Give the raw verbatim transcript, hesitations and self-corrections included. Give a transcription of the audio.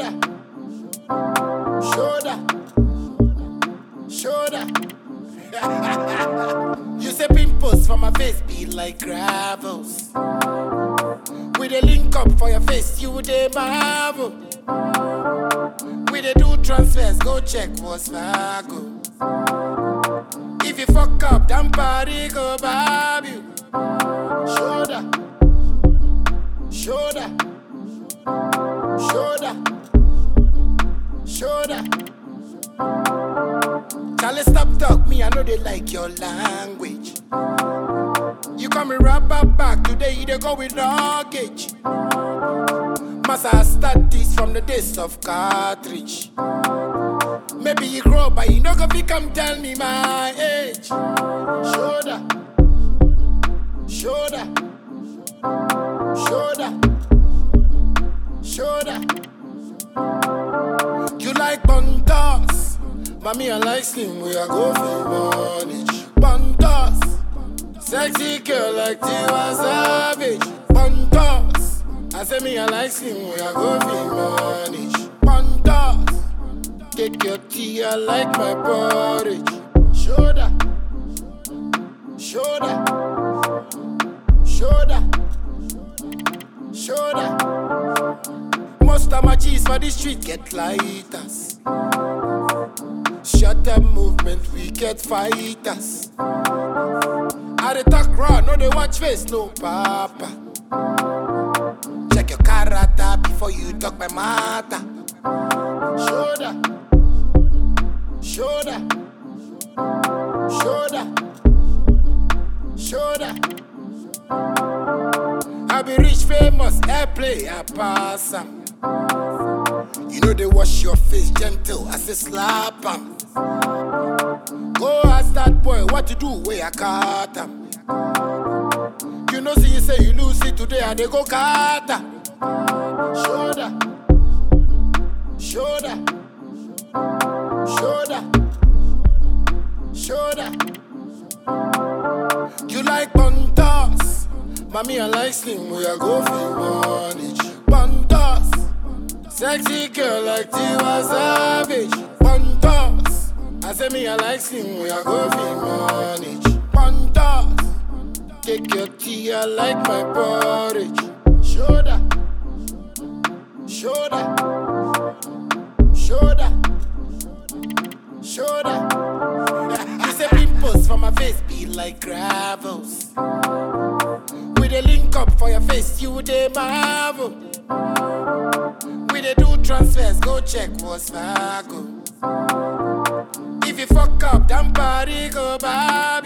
Shoulder, shoulder, shoulder. You say pimples for my face be like gravels. We dey link up for your face, you dey marvel. We dey do transfers, go check what's Fargo. If you fuck up, damn party go bob you. Shoulder, shoulder, shoulder, shoulder. Charlie, stop talk, me I know they like your language. You come and rap up back today, you dey go with luggage. Massa start this from the days of cartridge. Maybe you grow, but you no go fi come tell me my age. Shoulder, shoulder, shoulder, shoulder. You like buntos, mommy I like slim, we are go for money. Buntos, sexy girl like Tiwa Savage. Buntos, I say me I like slim, we are go for money. Buntos, take your tea, I like my porridge. Shoulder, shoulder, shoulder, shoulder. Most of my G's for the street get lighters. Shut up movement, we get fighters. I dey talk raw, no they watch face, no papa. Check your character before you talk my matter. Shoulder, shoulder, shoulder, shoulder. I be rich, famous, airplay, I pass 'em. You know they wash your face gentle, I say slap 'em. Go ask that boy what to do where I caught 'em. You know see you say you lose it today and they go kata. Shoulder, shoulder, shoulder, shoulder. You like buntos, mommy I like slim, we are go for money. Buntos, sexy girl like Tiwa Savage. Buntos, I say me I like slim, we are go for money. Buntos, take your tea, I like my porridge. Shoulder, shoulder, shoulder, shoulder. You say pimples for my face be like gravels. We dey link up for your face, you dey marvel. We dey do transfers, go check what's Fargo. If you fuck up, damn party go bob